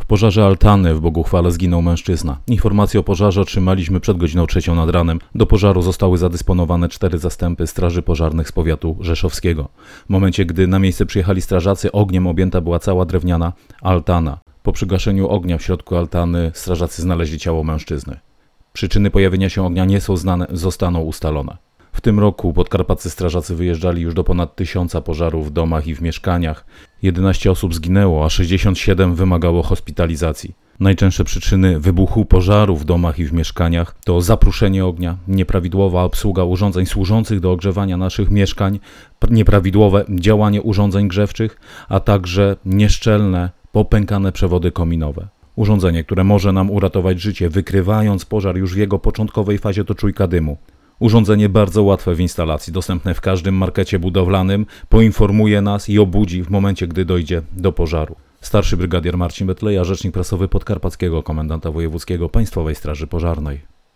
pożarze altany w Boguchwale zginął mężczyzna. Informację o pożarze otrzymaliśmy przed godziną 3 nad ranem. Do pożaru zostały zadysponowane 4 zastępy straży pożarnych z powiatu rzeszowskiego. W momencie, gdy na miejsce przyjechali strażacy, ogniem objęta była cała drewniana altana. Po przygaszeniu ognia w środku altany strażacy znaleźli ciało mężczyzny. Przyczyny pojawienia się ognia nie są znane, zostaną ustalone. W tym roku podkarpaccy strażacy wyjeżdżali już do ponad 1000 pożarów w domach i w mieszkaniach. 11 osób zginęło, a 67 wymagało hospitalizacji. Najczęstsze przyczyny wybuchu pożarów w domach i w mieszkaniach to zapruszenie ognia, nieprawidłowa obsługa urządzeń służących do ogrzewania naszych mieszkań, nieprawidłowe działanie urządzeń grzewczych, a także nieszczelne, popękane przewody kominowe. Urządzenie, które może nam uratować życie, wykrywając pożar już w jego początkowej fazie, to czujka dymu. Urządzenie bardzo łatwe w instalacji, dostępne w każdym markecie budowlanym, poinformuje nas i obudzi w momencie, gdy dojdzie do pożaru. Starszy brygadier Marcin Betleja, rzecznik prasowy Podkarpackiego Komendanta Wojewódzkiego Państwowej Straży Pożarnej.